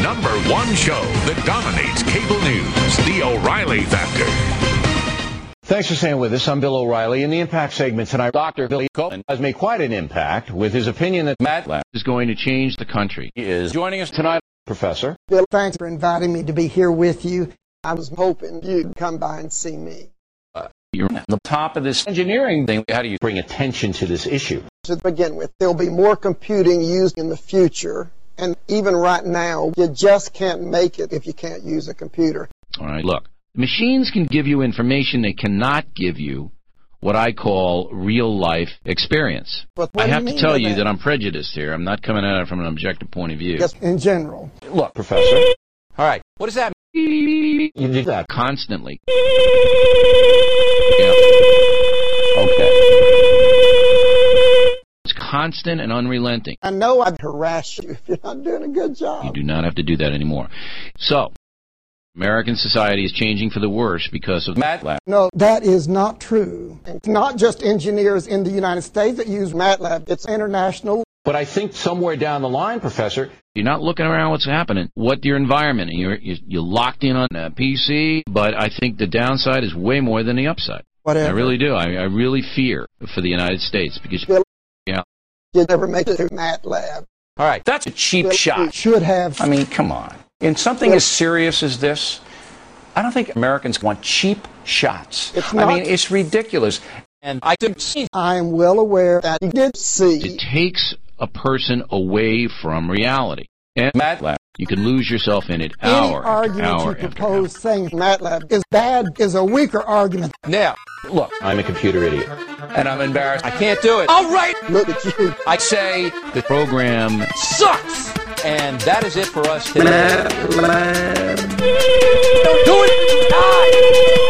#1 show that dominates cable news, The O'Reilly Factor. Thanks for staying with us. I'm Bill O'Reilly. In the Impact segment tonight, Dr. Billy Cohen has made quite an impact with his opinion that MATLAB is going to change the country. He is joining us tonight. Professor. Bill, thanks for inviting me to be here with you. I was hoping you'd come by and see me. You're on the top of this engineering thing. How do you bring attention to this issue? To begin with, there'll be more computing used in the future. And even right now, you just can't make it if you can't use a computer. All right, look. Machines can give you information. They cannot give you what I call real-life experience. I have to tell you that I'm prejudiced here. I'm not coming at it from an objective point of view. Yes, in general. Look, Professor. All right, what does that mean? You do that constantly. Yeah. Okay. It's constant and unrelenting. I know I'd harass you if you're not doing a good job. You do not have to do that anymore. So, American society is changing for the worse because of MATLAB. No, that is not true. It's not just engineers in the United States that use MATLAB. It's international. But I think somewhere down the line, Professor, you're not looking around what's happening. What your environment, you're locked in on a PC, but I think the downside is way more than the upside. Whatever. I really do. I really fear for the United States because, you never make it through MATLAB. All right, that's a cheap shot. You should have. I mean, come on. In something as serious as this, I don't think Americans want cheap shots. It's not. I mean, it's ridiculous. And I did see. I am well aware that you did see. It takes a person away from reality. And MATLAB, you can lose yourself in it hour Any after hour argument you after propose hour. saying MATLAB is bad is a weaker argument. Now, look, I'm a computer idiot. and I'm embarrassed. I can't do it. All right. Look at you. I say The program sucks. And that is it for us today. Don't do it. Die.